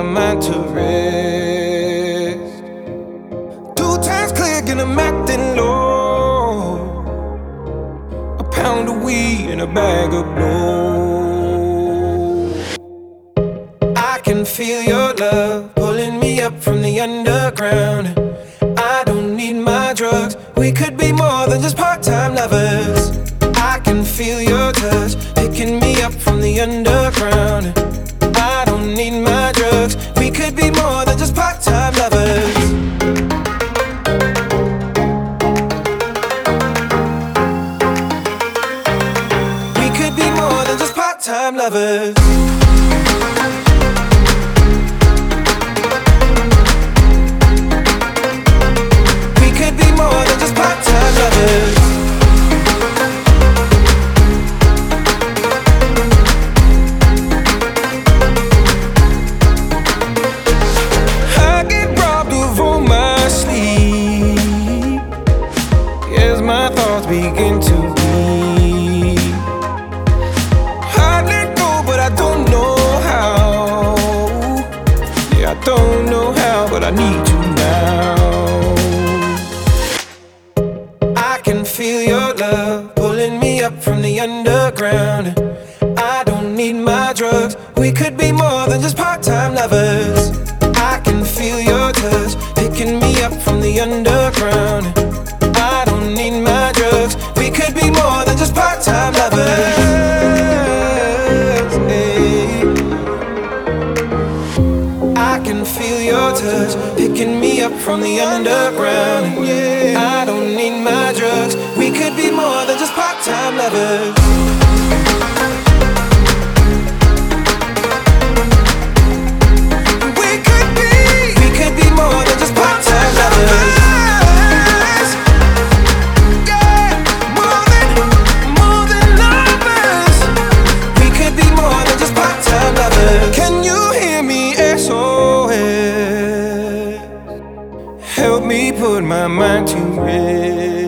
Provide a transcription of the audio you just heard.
mind to rest. 2 times click and I'm acting low. A pound of weed and a bag of blow. I can feel your love pulling me up from the underground. I don't need my drugs. We could be more than just part-time lovers. I can feel your touch picking me up from the underground. I don't need my drugs. We could be more than just part-time lovers. We could be more than just part-time lovers. We could be more than just part-time lovers. My thoughts begin to be. I let go, but I don't know how. Yeah, I don't know how, but I need you now. I can feel your love pulling me up from the underground. I don't need my drugs. We could be more than just part-time lovers. I can feel your touch picking me up from the underground. I don't need my drugs. We could be more than just part-time lovers. Hey. I can feel your touch picking me up from the underground. I don't need my drugs. We could be more than just part-time lovers. We could be more than just part-time lovers. Can you hear me, SOS? Help me put my mind to rest.